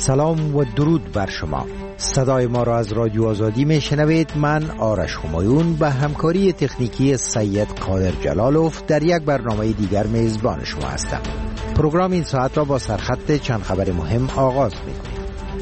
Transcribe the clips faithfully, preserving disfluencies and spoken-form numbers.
سلام و درود بر شما. صدای ما را از رادیو آزادی می شنوید. من آرش همایون به همکاری تکنیکی سید قادر جلالوف در یک برنامه دیگر میزبان شما هستم. پروگرام این ساعت را با سرخط چند خبر مهم آغاز می کنیم.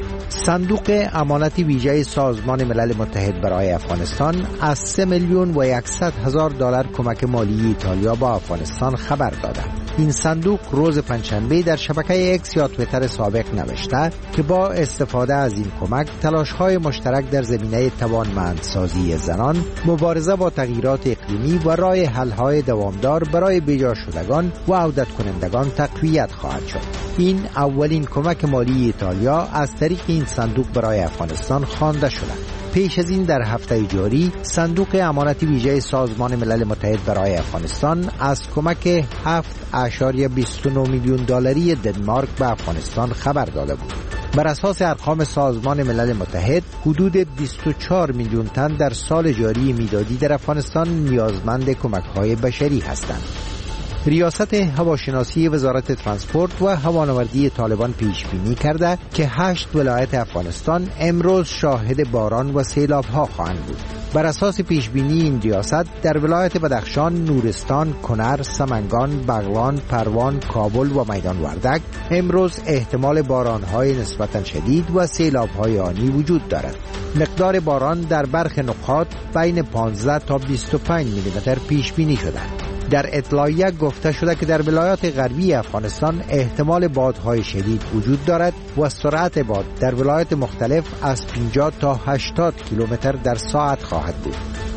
صندوق امانت ویژه سازمان ملل متحد برای افغانستان از سه میلیون و یکصد هزار دلار کمک مالی ایتالیا با افغانستان خبر داده. این صندوق روز پنجشنبه در شبکه اکس یا توییتر سابق نوشته که با استفاده از این کمک تلاش‌های مشترک در زمینه توانمندسازی زنان، مبارزه با تغییرات اقلیمی و راه حل‌های دوامدار برای بیجا شدگان و عودت کنندگان تقویت خواهد شد. این اولین کمک مالی ایتالیا از طریق این صندوق برای افغانستان خوانده شده. پیش از این در هفته جاری صندوق امانت ویژه سازمان ملل متحد برای افغانستان از کمک هفت اشاریه بیست و نه میلیون دلاری دنمارک به افغانستان خبر داده بود. بر اساس ارقام سازمان ملل متحد حدود بیست و چهار میلیون تن در سال جاری میلادی در افغانستان نیازمند کمک‌های بشری هستند. ریاست هواشناسی وزارت ترانسپورت و هوانوردی طالبان پیش بینی کرده که هشت ولایت افغانستان امروز شاهد باران و سیلاب‌ها خواهند بود. بر اساس پیش بینی این ریاست در ولایت بدخشان، نورستان، کنر، سمنگان، بغلان، پروان، کابل و میدان وردک امروز احتمال باران‌های نسبتاً شدید و سیلاب‌های آنی وجود دارد. مقدار باران در برخی نقاط بین پانزده تا بیست و پنج میلیمتر پیش بینی شده. در اطلاعیه گفته شده که در ولایات غربی افغانستان احتمال بادهای شدید وجود دارد و سرعت باد در ولایات مختلف از پنجاه تا هشتاد کیلومتر در ساعت خواهد بود.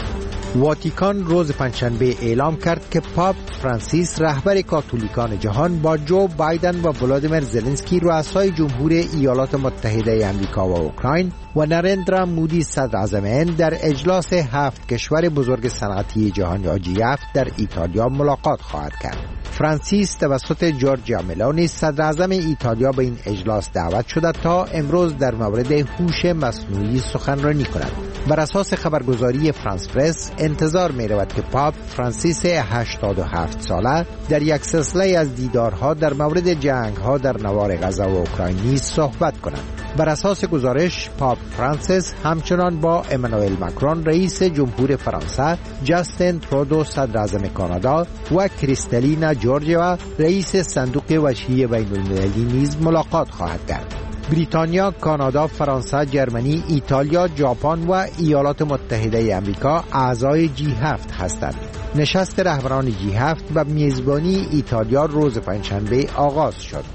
واتیکان روز پنجشنبه اعلام کرد که پاپ فرانسیس رهبر کاتولیکان جهان با جو بایدن و ولادیمیر زلنسکی رؤسای جمهور ایالات متحده آمریکا و اوکراین و نرندرا مودی صدر اعظم هند در اجلاس هفت کشور بزرگ صنعتی جهان یا جی هفت در ایتالیا ملاقات خواهد کرد. فرانسیس توسط جورجیا ملونی صدر اعظم ایتالیا به این اجلاس دعوت شده تا امروز در مورد هوش مصنوعی سخنرانی کند. بر اساس خبرگزاری فرانس پرس انتظار می رود که پاپ فرانسیس هشتاد و هفت ساله در یک سلسله از دیدارها در مورد جنگ‌ها در نوار غزه و اوکراین نیز صحبت کند. بر اساس گزارش پاپ فرانسیس همچنان با امانوئل ماکرون رئیس جمهور فرانسه، جاستین ترودو صدر اعظم کانادا و کریستالینا جورجیوا رئیس صندوق وجهی بین‌المللی نیز ملاقات خواهد کرد. بریتانیا، کانادا، فرانسه، جرمنی، ایتالیا، ژاپن و ایالات متحده آمریکا اعضای جی هفت هستند. نشست رهبران جی هفت به میزبانی ایتالیا روز پنجشنبه آغاز شد.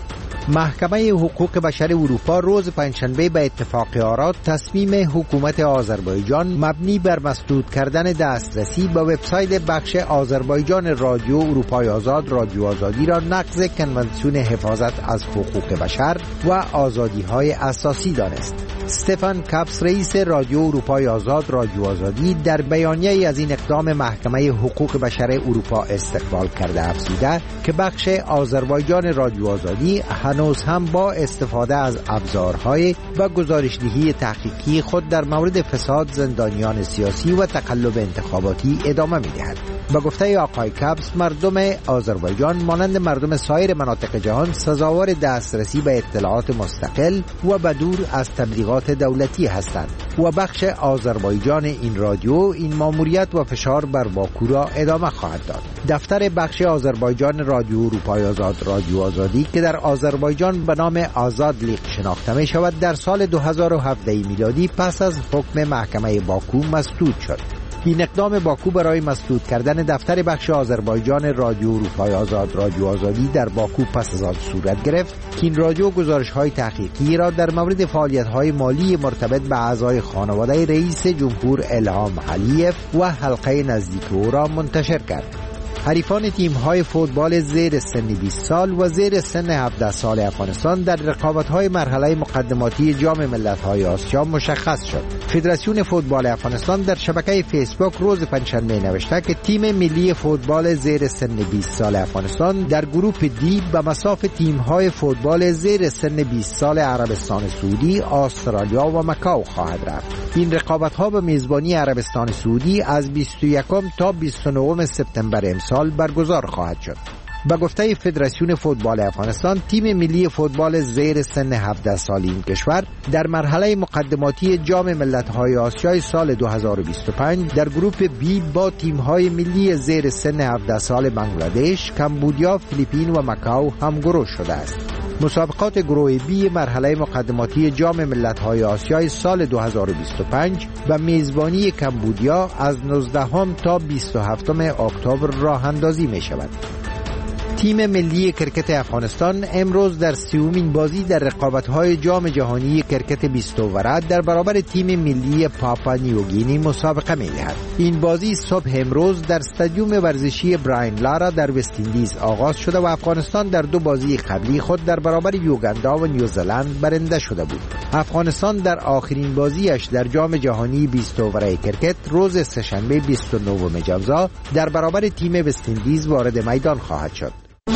محکمه حقوق بشر اروپا روز پنجشنبه به اتفاق آرا تصمیم حکومت آذربایجان مبنی بر مسدود کردن دسترسی به وبسایت بخش آذربایجان رادیو اروپای آزاد رادیو آزادی را نقض کنوانسیون حفاظت از حقوق بشر و آزادی‌های اساسی دانست. استفان کاپس رئیس رادیو اروپای آزاد رادیو آزادی در بیانیه‌ای از این اقدام محکمه حقوق بشر اروپا استقبال کرده افزوده که بخش آذربایجان رادیو آزادی هنوز هم با استفاده از ابزارهای و گزارشدهی تحقیقی خود در مورد فساد زندانیان سیاسی و تقلب انتخاباتی ادامه می‌دهد. با گفته آقای کاپس مردم آذربایجان مانند مردم سایر مناطق جهان سزاوار دسترسی به اطلاعات مستقل و بدور از تبلیغات دولتی هستند و بخش آذربایجان این رادیو این ماموریت و فشار بر باکو را ادامه خواهد داد. دفتر بخش آذربایجان رادیو اروپای آزاد رادیو آزادی که در آذربایجان به نام آزاد لیق شناخته می شود در سال دو هزار و هفده میلادی پس از حکم محکمه باکو مسدود شد. این اقدام باکو برای مسدود کردن دفتر بخش آذربایجان رادیو اروپای آزاد رادیو آزادی در باکو پس از آن صورت گرفت که این رادیو گزارش‌های تحقیقی را در مورد فعالیت‌های مالی مرتبط به اعضای خانواده رئیس جمهور الهام علیف و حلقه نزدیک او را منتشر کرد. حریفان تیم‌های فوتبال زیر سن بیست سال و زیر سن هفده سال افغانستان در رقابت‌های مرحله مقدماتی جام ملت‌های آسیا مشخص شد. فدراسیون فوتبال افغانستان در شبکه فیسبوک روز پنجشنبه نوشته که تیم ملی فوتبال زیر سن بیست سال افغانستان در گروپ دی به مصاف تیم‌های فوتبال زیر سن بیست سال عربستان سعودی، استرالیا و مکاو خواهد رفت. این رقابت‌ها به میزبانی عربستان سعودی از بیست و یکم تا بیست و نهم سپتامبر امسال برگزار خواهد شد. به گفته فدراسیون فوتبال افغانستان، تیم ملی فوتبال زیر سن هفده سالی این کشور در مرحله مقدماتی جام ملت‌های آسیای سال دو هزار و بیست و پنج در گروپ بی با تیم‌های ملی زیر سن هفده سال بنگلادش، کمبودیا، فیلیپین و مکاو همگروه شده است. مسابقات گروه بی مرحله مقدماتی جام ملت‌های آسیای سال دو هزار و بیست و پنج به میزبانی کمبودیا از نوزدهم تا بیست و هفتم اکتبر راه اندازی می شود. تیم ملی کرکت افغانستان امروز در سیومین بازی در رقابت‌های جام جهانی کرکت بیست اووره در برابر تیم ملی پاپا نیوگینی مسابقه می‌دهد. این بازی صبح امروز در استادیوم ورزشی براین لارا در وست اندیز آغاز شده و افغانستان در دو بازی قبلی خود در برابر یوگاندا و نیوزلند برنده شده بود. افغانستان در آخرین بازیش در جام جهانی بیست اووره کرکت روز سه‌شنبه بیست و نهم ژانویه در برابر تیم وست اندیز وارد میدان خواهد شد.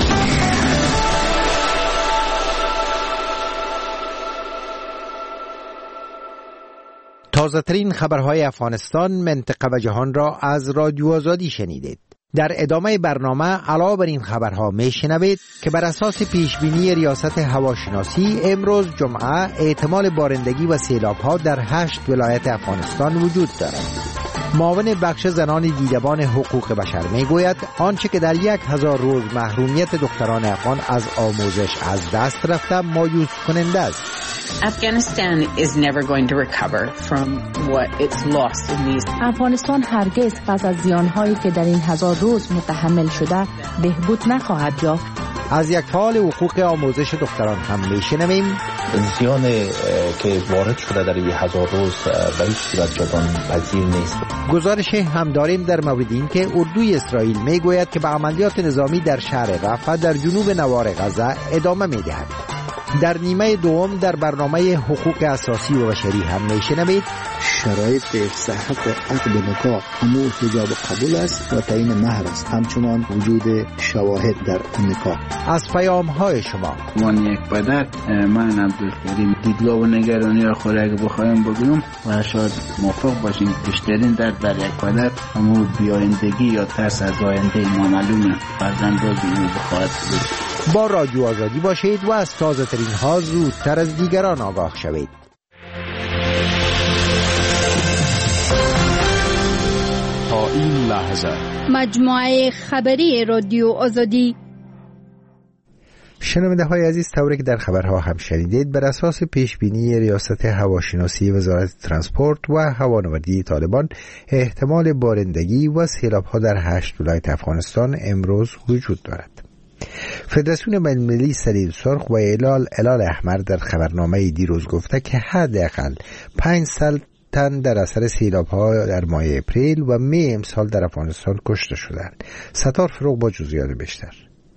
تازه ترین خبرهای افغانستان، منطقه و جهان را از رادیو آزادی شنیدید. در ادامه برنامه علاوه بر این خبرها می شنوید که بر اساس پیشبینی ریاست هواشناسی امروز جمعه احتمال بارندگی و سیلاب‌ها در هشت ولایت افغانستان وجود دارد. معاون بخش زنان دیدبان حقوق بشر می گوید آنچه که در یک هزار روز محرومیت دختران افغان از آموزش از دست رفته مایوس کننده است. Afghanistan is never going to recover from what it's lost in these. افغانستان هرگز پس از زیانهایی که در این هزار روز متحمل شده بهبود نخواهد یافت. از یک فعال حقوق آموزش دختران هم میشنویم زیان که وارد شده در این هزار روز به هیچ صورت جبران پذیر نیست. گزارش هم داریم در مورد این که اردوی اسرائیل میگوید که به عملیات نظامی در شهر رفح در جنوب نوار غزه ادامه میدهد. در نیمه دوم در برنامه حقوق اساسی و بشری هم میشنوید شرایط صحت عقد نکاح همون حجاب قبول است و تعیین مهر است، همچنان وجود شواهد در نکاح. از پیام های شما من یک پدر، من عبدالکریم، دیدگاه و نگرانی را خود اگه بخوایم بگویم و شاید موافق باشیم بیشترین درد در یک پدر همون بیایندگی یا ترس از آینده نامعلوم فرزند را بخواهد بود. با رادیو آزادی باشید و از تازه ترین ها زودتر از دیگران آگاه شوید. تا این لحظه مجموعه خبری رادیو آزادی. شنونده های عزیز، طوری که در خبرها هم شنیدید، بر اساس پیش بینی ریاست هواشناسی وزارت ترانسپورت و هوانوردی طالبان احتمال بارندگی و سیلاب ها در هشت ولایت افغانستان امروز وجود دارد. فدراسیون بین‌المللی صلیب سرخ و هلال هلال احمر در خبرنامه دیروز گفته که حداقل پانصد تن در اثر سیلاب‌ها در ماه اپریل و می امسال در افغانستان کشته شدند. ستار فروغ با جزئیات بیشتر.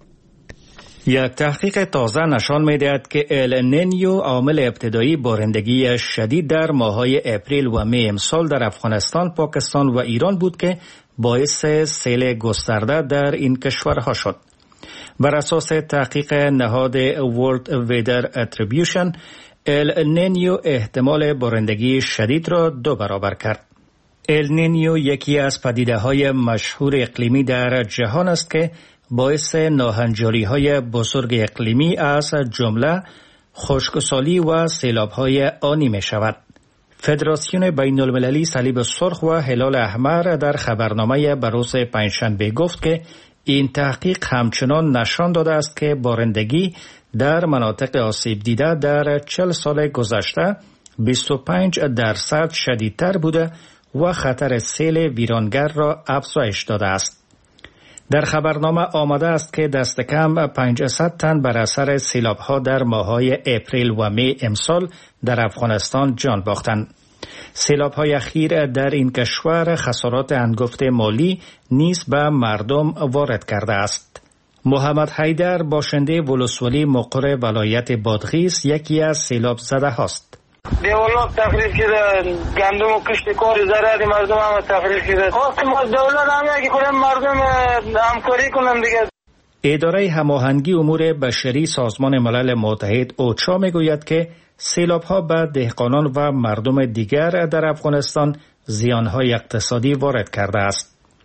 یک تحقیق تازه نشان می‌دهد که ال نینیو عامل ابتدایی بارندگی شدید در ماه‌های اپریل و می امسال در افغانستان، پاکستان و ایران بود که باعث سیل گسترده در این کشورها شد. بر اساس تحقیق نهاد World Weather Attribution، ال نینیو احتمال بارندگی شدید را دو برابر کرد. ال نینیو یکی از پدیده‌های مشهور اقلیمی در جهان است که باعث ناهنجاری‌های بزرگ اقلیمی از جمله خشکسالی و سیلاب‌های آنی می‌شود. فدراسیون بین‌المللی صلیب سرخ و هلال احمر در خبرنامه بروز پنجشنبه گفت که این تحقیق همچنان نشان داده است که بارندگی در مناطق آسیب دیده در چهل سال گذشته بیست و پنج درصد شدیدتر بوده و خطر سیل ویرانگر را افزایش داده است. در خبرنامه آمده است که دست کم پانصد تن بر اثر سیلاب‌ها در ماه‌های اپریل و می امسال در افغانستان جان باختند. سیلاب‌های اخیر در این کشور خسارات هنگفت مالی نیز به مردم وارد کرده است. محمد حیدر، باشنده ولسوالی مقر ولایت بادغیس، یکی از سیلاب زده هاست. دولت تخریب کرده، گندم و کشت کار زراعت مردم هم تخریب کرده. خواستیم از دولت هم که کنیم مردم همکاری کنن دیگه. اداره هماهنگی امور بشری سازمان ملل متحد اوچا میگوید که سیلاب‌ها به دهقانان و مردم دیگر در افغانستان زیان‌های اقتصادی وارد کرده است.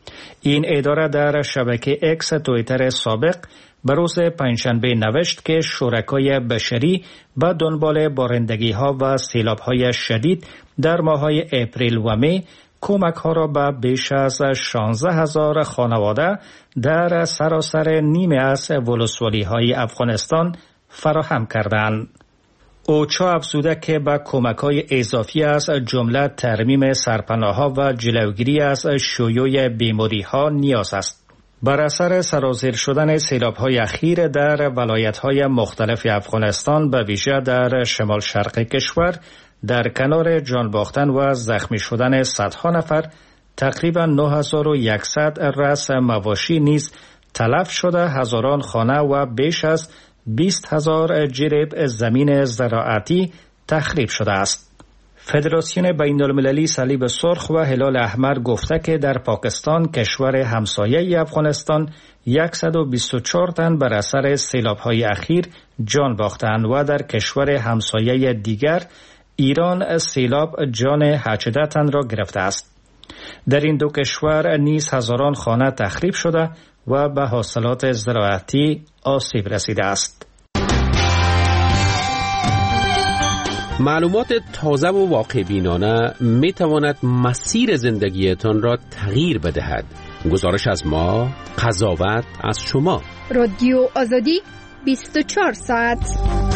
این اداره در شبکه اکس توییتر سابق به روز پنجشنبه نوشت که شرکای بشری به دنبال بارندگی ها و سیلاب های شدید در ماه‌های اپریل و می کمک ها را به بیش از شانزده هزار خانواده در سراسر نیمه از ولسوالی های افغانستان فراهم کردند. اوچا افزوده که به کمک های اضافی از جمله ترمیم سرپناه ها و جلوگیری از شیوع بیماری ها نیاز است. بر اثر سرازیر شدن سیلاب های اخیر در ولایت های مختلف افغانستان به ویژه در شمال شرق کشور، در کنار جان باختن و زخمی شدن صدها نفر، تقریبا نه هزار و صد رأس مواشی نیز تلف شده، هزاران خانه و بیش از بیست هزار جریب زمین زراعتی تخریب شده است. فدراسیون بین المللی صلیب سرخ و هلال احمر گفته که در پاکستان، کشور همسایه افغانستان، صد و بیست و چهار تن بر اثر سیلاب‌های اخیر جان باختند و در کشور همسایه دیگر ایران سیلاب جان هجده تن را گرفته است. در این دو کشور نیز هزاران خانه تخریب شده و به حاصلات زراعتی آسیب رسیده است. معلومات تازه و واقع بینانه می تواند مسیر زندگیتان را تغییر بدهد. گزارش از ما، قضاوت از شما. رادیو آزادی بیست و چهار ساعت.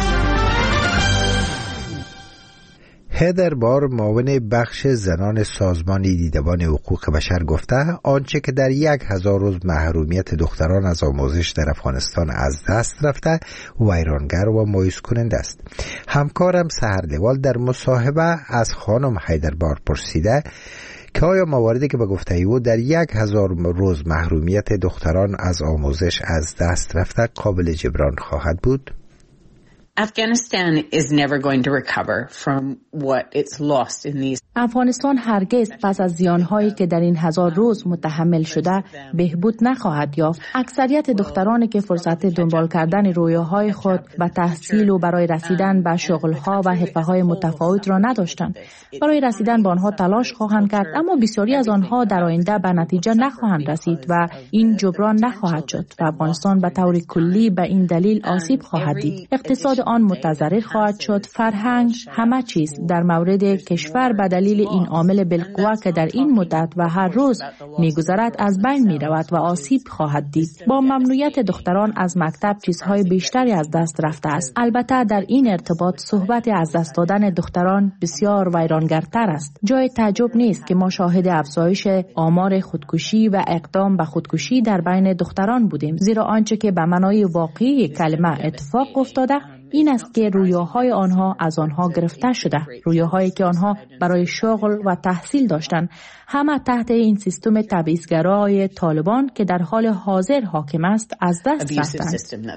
هدر بار، معاون بخش زنان سازمان دیدبان حقوق بشر، گفته آنچه که در یک هزار روز محرومیت دختران از آموزش در افغانستان از دست رفته ویرانگر و مایوس کننده است. همکارم سحر لوال در مصاحبه از خانم هدر بار پرسیده که آیا مواردی که به گفته او در یک هزار روز محرومیت دختران از آموزش از دست رفته قابل جبران خواهد بود؟ Afghanistan is never going to recover from what it's lost in these. افغانستان هرگز پس از زیانهایی که در این هزار روز متحمل شده بهبود نخواهد یافت. اکثریت دخترانی که فرصت دنبال کردن رویاهای خود به تحصیل و برای رسیدن به شغلها و حرفه‌های متفاوت را نداشتند. برای رسیدن به آنها تلاش خواهند کرد، اما بسیاری از آنها در آینده به نتیجه نخواهند رسید و این جبران نخواهد شد و افغانستان به طور کلی به این دلیل آسیب خواهد دید. اقتصاد آن متضرر خواهد شد، فرهنگ، همه چیز در مورد کشور به دلیل این عامل بالقوه که در این مدت و هر روز میگذرد از بین میرود و آسیب خواهد دید. با ممنوعیت دختران از مکتب چیزهای بیشتری از دست رفته است. البته در این ارتباط صحبت از دست دادن دختران بسیار ویرانگرتر است. جای تعجب نیست که ما شاهد افزایش آمار خودکشی و اقدام به خودکشی در بین دختران بودیم، زیرا آنچه که به معنای واقعی کلمه اتفاق افتاده این است که رویاهای آنها از آنها گرفته شده، رویاهایی که آنها برای شغل و تحصیل داشتند، همه تحت این سیستم تبعیض‌گرای طالبان که در حال حاضر حاکم است از دست رفتند.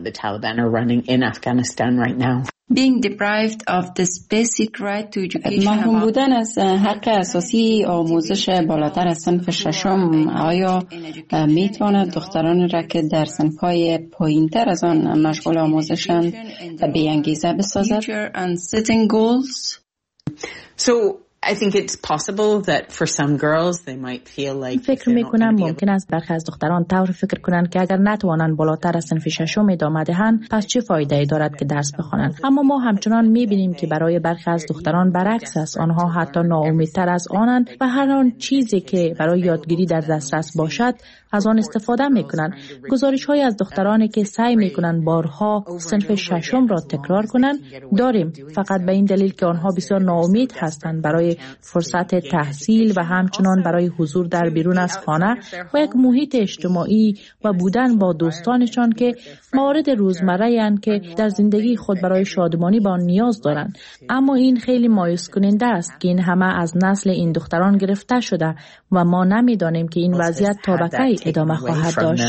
Being deprived of this basic right to education. محروم بودن از حق اساسی آموزش بالاتر از صنف ششم، آیا میتواند دختران را که در صنف‌های پایین‌تر از آن مشغول آموزشند به انگیزه بسازد؟ So I think it's possible that for some girls they might feel like فکر میکنم ممکن است برخی از دختران طور فکر کنند که اگر نتوانند بالاتر از صنف ششم ادامه دهند پس چه فایده ای دارد که درس بخوانند. اما ما همچنان میبینیم که برای برخی از دختران برعکس است، آنها حتی ناامیدتر از آنند و هر آن چیزی که برای یادگیری در دسترس باشد از آن استفاده میکنند. گزارش های از دخترانی که سعی میکنند بارها صنف ششم را تکرار کنند داریم، فقط به این دلیل که آنها بسیار ناامید هستند برای فرصت تحصیل و همچنان برای حضور در بیرون از خانه و یک محیط اجتماعی و بودن با دوستانشان که موارد روزمره اند که در زندگی خود برای شادمانی با نیاز دارند. اما این خیلی مایوس کننده است که این همه از نسل این دختران گرفته شده و ما نمیدانیم که این وضعیت تا به کی ادامه خواهد داشت.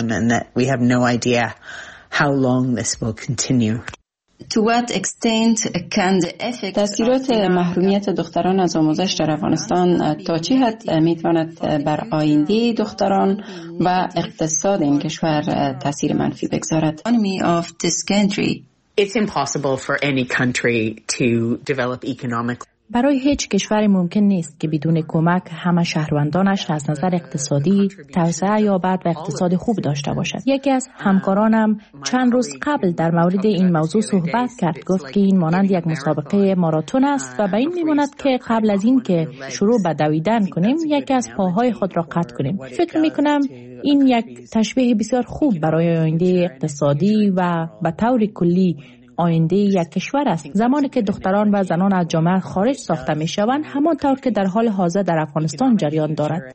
To what extent can the effect تأثیرات محرومیت دختران از آموزش در افغانستان تا چه حد میتواند بر آینده دختران و اقتصاد این کشور تأثیر منفی بگذارد؟ of this country It's impossible for any country to develop economic برای هیچ کشوری ممکن نیست که بدون کمک همه شهروندانش از نظر اقتصادی توسعه یابد و اقتصاد خوب داشته باشد. یکی از همکارانم چند روز قبل در مورد این موضوع صحبت کرد. گفت که این مانند یک مسابقه ماراتون است و به این میماند که قبل از این که شروع به دویدن کنیم یکی از پاهای خود را قطع کنیم. فکر میکنم این یک تشبیه بسیار خوب برای آینده اقتصادی و به طور کلی آینده یک کشور است. زمانی که دختران و زنان از جامعه خارج ساخته می شوند همانطور که در حال حاضر در افغانستان جریان دارد.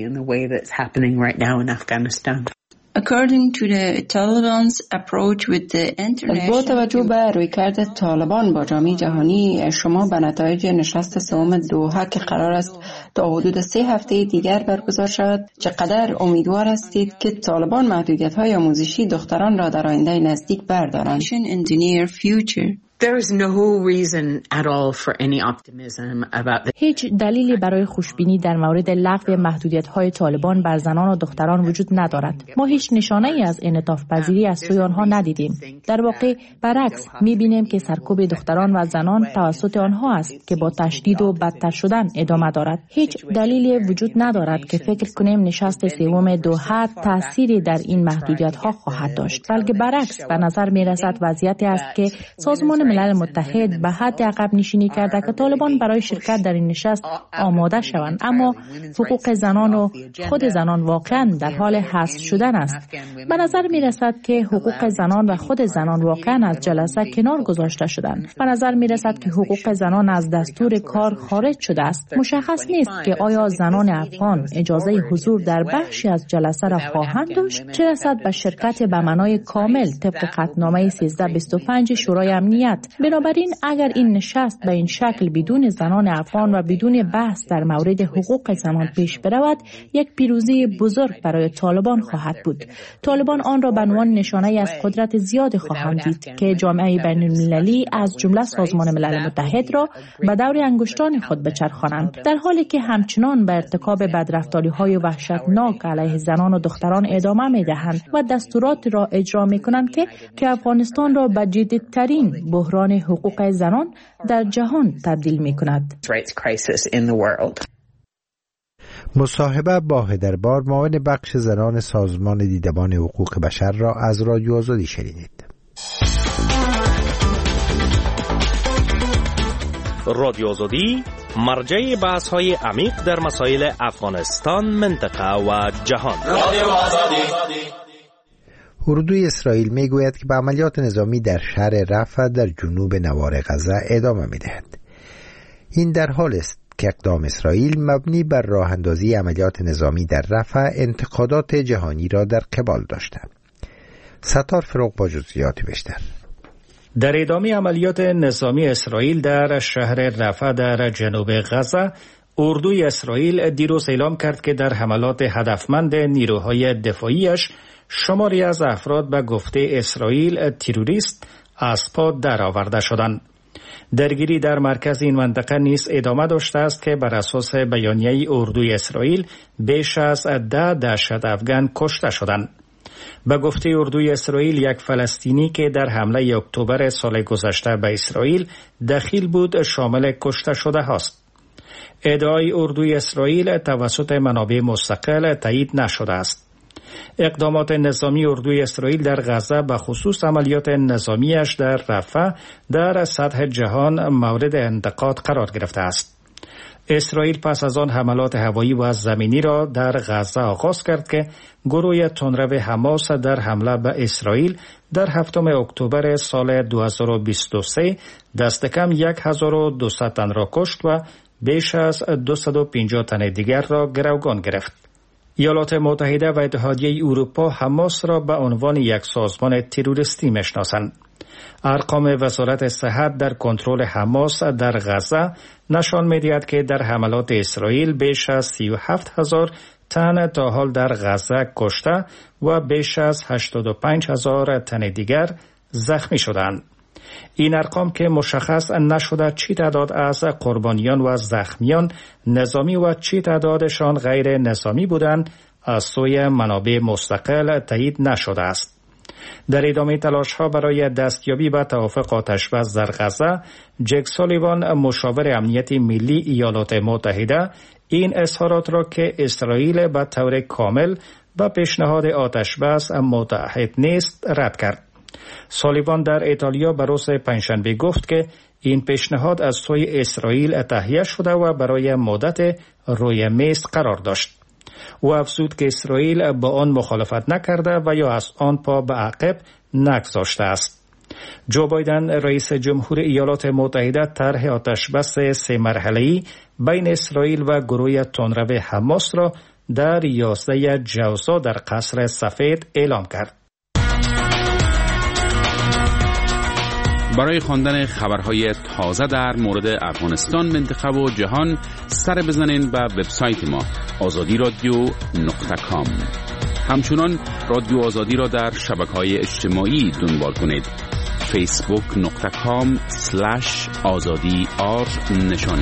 According to the Taliban's approach with the international... با توجه به رویکرد طالبان با جامعه جهانی، شما به نتایج نشست سوم دوحه که قرار است تا حدود سه هفته دیگر برگزار شود چقدر امیدوار هستید که طالبان محدودیت‌های آموزشی دختران را در آینده نزدیک بردارند؟ In the near future. There is no reason at all for any optimism about the... هیچ دلیلی برای خوشبینی در مورد لغو محدودیت‌های طالبان بر زنان و دختران وجود ندارد. ما هیچ نشانه‌ای از انعطاف پذیری از سوی آنها ندیدیم. در واقع برعکس می‌بینیم که سرکوب دختران و زنان توسط آنها است که با تشدید و بدتر شدن ادامه دارد. هیچ دلیلی وجود ندارد که فکر کنیم نشست سوم دوحه تأثیری در این محدودیت‌ها خواهد داشت. بلکه برعکس به نظر می‌رسد وضعیتی است که سازمان ملل متحد به حد عقب نشینی کرده که طالبان برای شرکت در این نشست آماده شوند، اما حقوق زنان و خود زنان واقعا در حال حذف شدن است. به نظر می رسد که حقوق زنان و خود زنان واقعا از جلسه کنار گذاشته شدند. به نظر می رسد که حقوق زنان از دستور کار خارج شده است. مشخص نیست که آیا زنان افغان اجازه حضور در بخشی از جلسه را خواهند داشت، چه رسد به شرکت به معنای کامل طبق قطعنامه سیزده بیست و پنج شورای امنیت. بنابراین اگر این نشست به این شکل بدون زنان افغان و بدون بحث در مورد حقوق زنان پیش برود، یک پیروزی بزرگ برای طالبان خواهد بود. طالبان آن را به عنوان نشانه از قدرت زیاد خواهند دید که جامعه بین المللی از جمله سازمان ملل متحد را به دور انگشتان خود بچرخانند، در حالی که همچنان به ارتکاب بدرفتاری‌های وحشتناک علیه زنان و دختران ادامه می‌دهند و دستورات را اجرا می‌کنند که که افغانستان را به جدیدترین بحران حقوق زنان در جهان تبدیل می‌کند. مصاحبه با هدربار، معاون بخش زنان سازمان دیدبان حقوق بشر را از رادیو آزادی شنیدید. رادیو آزادی مرجع بحث‌های عمیق در مسائل افغانستان، منطقه و جهان. رادیو آزادی. اردوی اسرائیل میگوید که به عملیات نظامی در شهر رفح در جنوب نوار غزه ادامه میدهد. این در حال است که اقدام اسرائیل مبنی بر راه اندازی عملیات نظامی در رفح انتقادات جهانی را در قبال داشته. ستار فروغ با جزئیات بیشتر. در ادامه عملیات نظامی اسرائیل در شهر رفح در جنوب غزه، اردوی اسرائیل دیروز اعلام کرد که در حملات هدفمند نیروهای دفاعیش شماری از افراد به گفته اسرائیل تروریست از پا درآورده شدند. درگیری در مرکز این منطقه نیز ادامه داشته است که بر اساس بیانیه اردوی اسرائیل بیش از ده دهشت افغان کشته شدند. به گفته اردوی اسرائیل، یک فلسطینی که در حمله اکتبر سال گذشته به اسرائیل دخیل بود شامل کشته شده هاست. ادعای اردوی اسرائیل توسط منابع مستقل تایید نشده است. اقدامات نظامی اردوی اسرائیل در غزه به خصوص عملیات نظامیش در رفح در سطح جهان مورد انتقاد قرار گرفته است. اسرائیل پس از آن حملات هوایی و زمینی را در غزه آغاز کرد که گروه تندرو حماس در حمله به اسرائیل در هفتم اکتبر سال دو هزار و بیست و سه دست کم هزار و دویست تن را کشت و بیش از دویست و پنجاه تن دیگر را گروگان گرفت. ایالات متحده و اتحادیه اروپا حماس را به عنوان یک سازمان تروریستی میشناسند. ارقام وزارت صحت در کنترل حماس در غزه نشان می‌دهد که در حملات اسرائیل بیش از سی و هفت هزار تن تا حال در غزه کشته و بیش از هشتاد و پنج هزار تن دیگر زخمی شدند. این ارقام که مشخص نشده چی تعداد از قربانیان و زخمیان نظامی و چی تعدادشان غیر نظامی بودند، از سوی منابع مستقل تایید نشده است. در ادامه تلاش ها برای دستیابی به توافق آتشبس در غزه، جک سالیوان مشاور امنیت ملی ایالات متحده این اظهارات را که اسرائیل به طور کامل به پیشنهاد آتشبس متحد نیست رد کرد. سالیوان در ایتالیا به روز پنجشنبه گفت که این پیشنهاد از سوی اسرائیل تهیه شده و برای مدت روی میز قرار داشت. او افزود که اسرائیل با آن مخالفت نکرده و یا از آن پا به عقب نگذاشته است. جو بایدن رئیس جمهور ایالات متحده طرح آتشبس سه مرحله‌ای بین اسرائیل و گروه تندرو حماس را در یازده جوزا در قصر سفید اعلام کرد. برای خواندن خبرهای تازه در مورد افغانستان، منطقه و جهان سر بزنین به وبسایت ما آزادی رادیو نقطه کام. همچنان رادیو آزادی را در شبکه‌های اجتماعی دنبال کنید. فیسبوک نقطه کام سلش آزادی آر نشانی.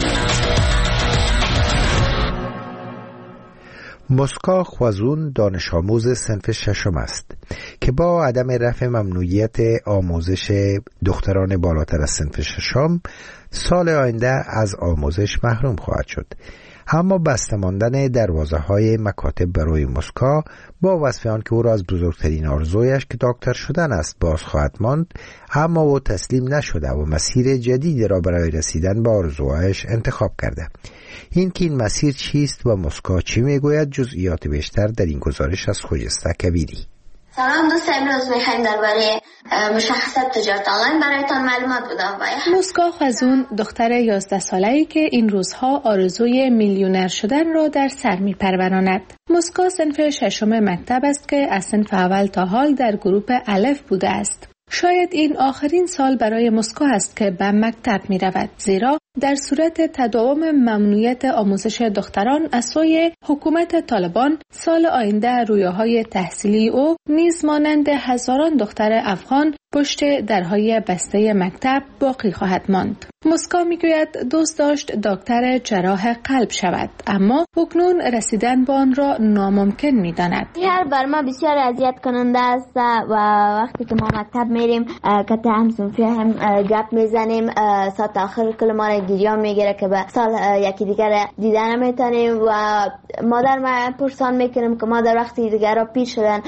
مسکا خوازون دانش آموز صنف ششم است که با عدم رفع ممنوعیت آموزش دختران بالاتر از صنف ششم سال آینده از آموزش محروم خواهد شد. اما بسته ماندن دروازه های مکاتب برای مسکا با وصف آن که او را از بزرگترین آرزویش که دکتر شدن است باز خواهد ماند، اما او تسلیم نشده و مسیر جدیدی را برای رسیدن به آرزوهایش انتخاب کرده. این که این مسیر چیست و مسکا چی میگوید، جزئیات بیشتر در این گزارش از خجسته کبیری. سلام دوست، امروز میخوایم درباره مشخصات تجارت آنلاین برایتان معلومات بدم. مسکا خوازون دختر یازده ساله‌ای که این روزها آرزوی میلیونر شدن را در سر میپروراند. مسکا صنف ششم مکتب است که از صنف اول تا حال در گروه الف بوده است. شاید این آخرین سال برای مسکا است که به مکتب می رود، زیرا در صورت تداوم ممنوعیت آموزش دختران از سوی حکومت طالبان، سال آینده رویاهای تحصیلی او نیز مانند هزاران دختر افغان پشت درهای بسته مکتب باقی خواهد ماند. مسکا میگوید دوست داشت دکتر جراح قلب شود، اما اکنون رسیدن به آن را ناممکن می‌داند. هر بر ما بسیار اذیت کننده است و وقتی که ما مکتب میریم که هم صنفی هم گپ میزنیم، ساعت آخر کل ما را گریان میگیره که به سال یکی دیگر دیدن نمیتونیم و مادر ما پرسان میکنیم که مادر وقتی دیگر را پیر شدن،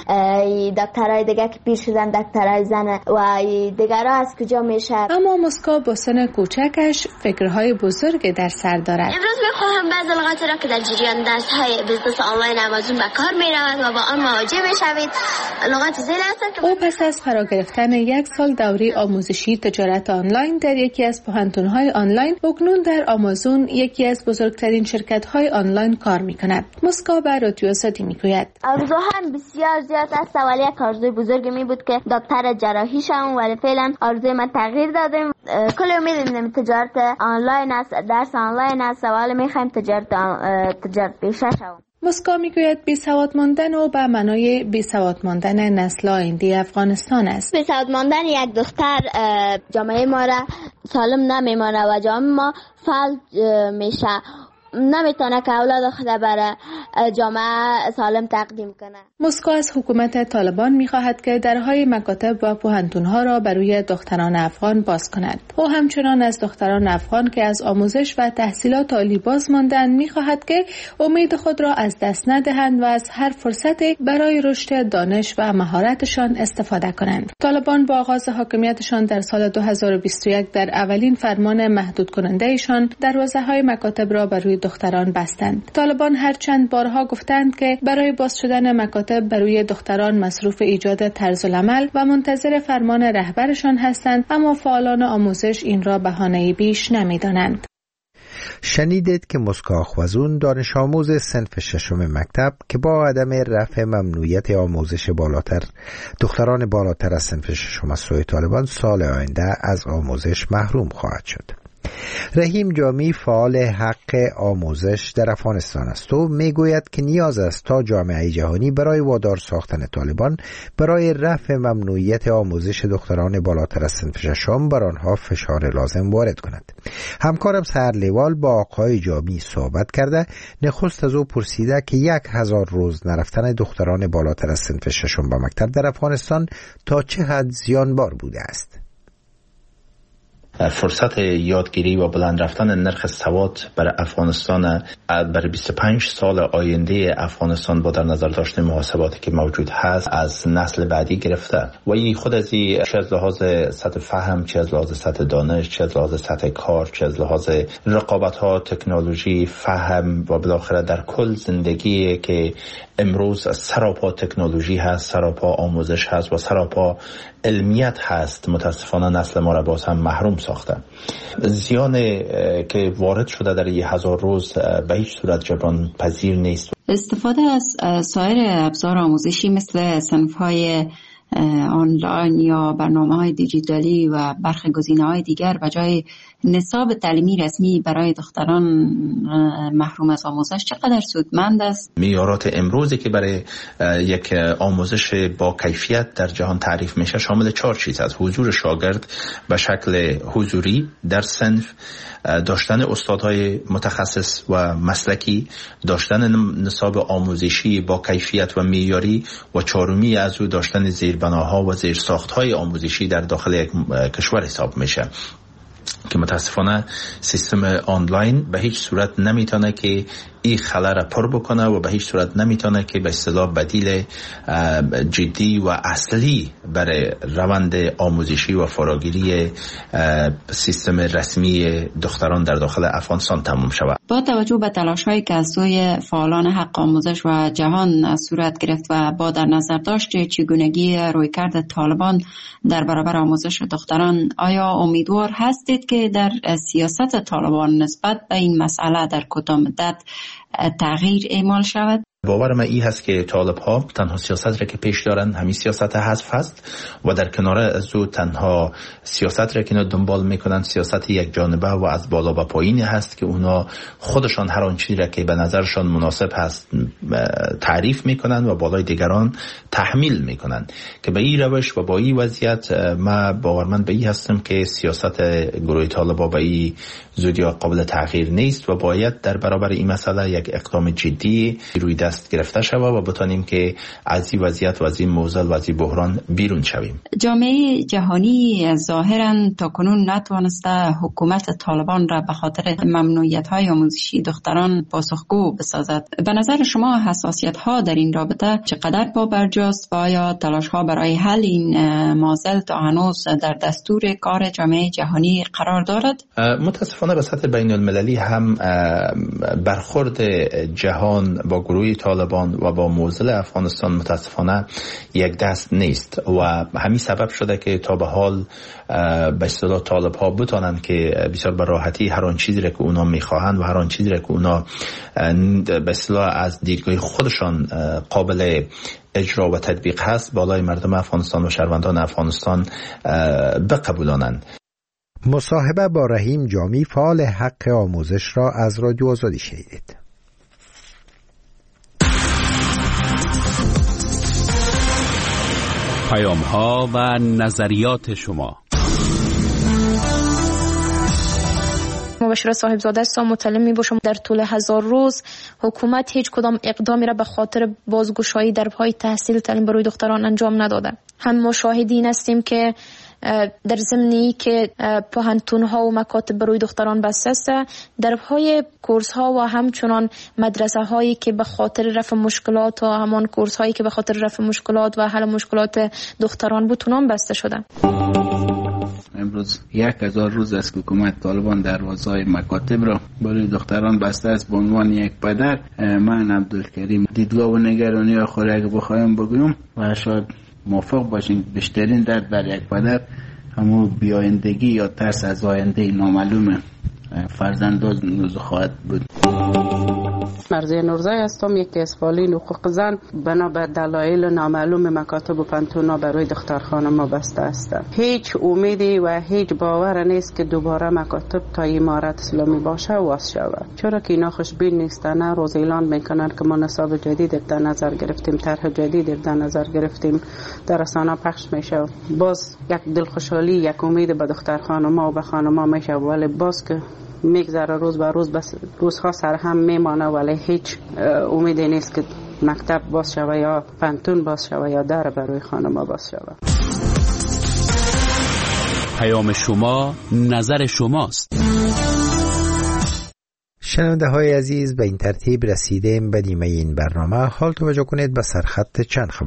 دکترای دیگر که پیر شدن، دکترای زن و دیگر را از کجا میشه. اما مسکا با سن کوچکش فکرهای بزرگ در سر دارد. امروز میخواهم بعض لغات را که در جریان درس های بیزنس آنلاین آمازون به کار میروند و با آن مواجه میشوید لغات زیل هستند. او پس از فرا گرفتن یک سال دوره آموزشی تجارت آنلاین در یکی از پوهنتون‌های آنلاین، اکنون در آمازون یکی از بزرگترین شرکت‌های آنلاین کار می‌کند. مسکا به رادیو آزادی میگوید آرزوهم بسیار زیاد است، ولی یک آرزوی بزرگی می بود که دکتر جراحی شوم، ولی فعلا آرزوی من تغییر دادم. کل امید دارم تجارت آنلاین است، درس آنلاین است، ولی می‌خوایم تجارت تجارت پیشه شوم. مسکا میگوید بی‌سواد ماندن و به معنای بی‌سواد ماندن نسل آینده افغانستان است. بی‌سواد ماندن یک دختر جامعه ما را سالم نمیمانه و جامعه ما فلج میشه، نمیتونه که اولاد خود برای جامعه سالم تقدیم کنه. مسکو از حکومت طالبان میخواهد که درهای مکاتب و پوهنتونها را برای دختران افغان باز کند. او همچنان از دختران افغان که از آموزش و تحصیلات عالی باز ماندند میخواهد که امید خود را از دست ندهند و از هر فرصتی برای رشد دانش و مهارتشان استفاده کنند. طالبان با آغاز حاکمیتشان در سال دو هزار و بیست و یک در اولین فرمان محدود کننده ایشان دروازه‌های مکاتب را برای دختران بستند. طالبان هر چند بارها گفتند که برای باز شدن مکاتب برای دختران مصروف ایجاد طرز العمل و منتظر فرمان رهبرشان هستند، اما فعالان آموزش این را بهانه‌ای بیش نمی‌دانند. شنیدید که مسکا خوازون دانش آموز صنف ششم مکتب که با عدم رفع ممنوعیت آموزش بالاتر دختران بالاتر از صنف ششم از سوی طالبان سال آینده از آموزش محروم خواهد شد. رحیم جامی فعال حق آموزش در افغانستان است و میگوید که نیاز است تا جامعه جهانی برای وادار ساختن طالبان برای رفع ممنوعیت آموزش دختران بالاتر از صنف ششم بر آنها فشار لازم وارد کند. همکارم سحر لیوال با آقای جامی صحبت کرده، نخست از او پرسیده که یک هزار روز نرفتن دختران بالاتر از صنف ششم به مکتب در افغانستان تا چه حد زیانبار بوده است. فرصت یادگیری و بلند رفتن نرخ سواد برای افغانستان برای بیست و پنج سال آینده افغانستان با در نظر داشتن محاسباتی که موجود هست از نسل بعدی گرفته و این خود از این چه از لحاظ سطح فهم، چه از لحاظ سطح دانش، چه از لحاظ سطح کار، چه از لحاظ رقابت ها، تکنولوژی، فهم و بالاخره در کل زندگی که امروز سراپا تکنولوژی هست، سراپا آموزش هست و سراپا علمیت هست، متاسفانه نسل ما را باز هم محروم ساخته. زیان که وارد شده در یه هزار روز به هیچ صورت جبران پذیر نیست. استفاده از سایر ابزار آموزشی مثل صنف‌های آنلاین یا برنامه‌های دیجیتالی و برخی گزینه‌های دیگر و جای نصاب تعلیمی رسمی برای دختران محروم از آموزش چقدر سودمند است؟ معیارات امروزی که برای یک آموزش با کیفیت در جهان تعریف میشه شامل چهار چیز است: حضور شاگرد به شکل حضوری در صنف، داشتن استادهای متخصص و مسلکی، داشتن نصاب آموزشی با کیفیت و معیاری و چهارمی از او داشتن زیربناها و زیرساختهای آموزشی در داخل یک کشور حساب میشه که متاسفانه سیستم آنلاین به هیچ صورت نمیتونه که این خلا را پر بکنه و به هیچ صورت نمیتونه که به اصطلاح بدیل جدی و اصلی برای روند آموزشی و فراگیری سیستم رسمی دختران در داخل افغانستان تمام شود. با توجه به تلاش‌هایی که از سوی فعالان حق آموزش و جهان صورت گرفت و با در نظر داشت چگونگی رویکرد طالبان در برابر آموزش دختران، آیا امیدوار هستید که در سیاست طالبان نسبت به این مسئله در کوتاه مدت تغییر اعمال شود؟ باور من این هست که طالب ها تنها سیاست را که پیش دارن همین سیاست حذف هست و در کنار از او تنها سیاست را که اینا دنبال میکنن سیاست یک جانبه و از بالا به پایین هست که اونا خودشان هر آن چیزی را که به نظرشان مناسب هست تعریف میکنن و بالای دیگران تحمیل میکنن که به این روش و با این وضعیت ما باورمند به این هستم که سیاست گروه طالبا به این زودی قابل تغییر نیست و باید در برابر این مسئله یک اقدام جدی روی دست گرفته شود و بتانیم که از این وضعیت و از این معضل و از این بحران بیرون شویم. جامعه جهانی ظاهراً تاکنون نتوانسته حکومت طالبان را به خاطر ممنوعیت‌های آموزشی دختران پاسخگو بسازد. به نظر شما حساسیت‌ها در این رابطه چقدر پابرجاست و آیا تلاش‌ها برای حل این معضل تا هنوز در دستور کار جامعه جهانی قرار دارد؟ متاسفانه به سطح بین المللی هم برخورد جهان با گروه طالبان و با معضل افغانستان متاسفانه یک دست نیست و همین سبب شده که تا به حال به اصطلاح طالب ها بتانند که بسیار به راحتی هر آن چیزی را که اونا میخواهند و هر آن چیزی را که اونا به اصطلاح از دیدگاه خودشان قابل اجرا و تطبیق هست بالای مردم افغانستان و شهروندان افغانستان بقبولانند. مصاحبه با رحیم جامی فعال حق آموزش را از رادیو آزادی شنیدید. پیام ها و نظریات شما. مباشر صاحبزاده هستم. مطلع می باشم در طول هزار روز حکومت هیچ کدام اقدامی را به خاطر بازگشایی درهای تحصیل تعلیم برای دختران انجام نداده. هم ما شاهدین هستیم که در ضمنی که پوهنتون ها و مکاتب برای دختران بسته است، درهای کورس ها و همچنان مدرسه هایی که به خاطر رفع مشکلات و همان کورس هایی که به خاطر رفع مشکلات و حل مشکلات دختران بتونان بسته شده. امروز یک هزار روز است که حکومت طالبان دروازه‌های مکاتب را برای دختران بسته است. به عنوان یک پدر من عبدالکریم دیدگاه و نگرانی خود اگه بخوایم بگویم و شاید موافق باشین، بیشترین درد بر یک پدر همون بیایندگی یا ترس از آینده نامعلومه فرزندان خواهد بود. مرزی نورزی هستم، یکی از فعالین حقوق زن. بنا به دلایل نامعلوم مکاتب و پنتونا برای دخترخانه ما بسته است. هیچ امیدی و هیچ باور نیست که دوباره مکاتب تا امارت اسلامی باشه واس شود، چرا که اینا خوشبین نیستن. روز اعلان میکنن که ما نصاب جدید در نظر گرفتیم، طرح جدید در نظر گرفتیم، در رسانه پخش میشه. باز یک دلخوشحالی، یک امید به دخترخانه ما و به خانما میشه، ولی باز که میگذره روز به روز، بس روزها سر هم میمانه، ولی هیچ امیدی نیست که مکتب باز شوه یا پنتون باز شوه یا در برای خانما باز شوه. پیام شما، نظر شماست. شنونده های عزیز، به این ترتیب رسیدیم به نیمه این برنامه. حال توجه کنید به سرخط چند خبر.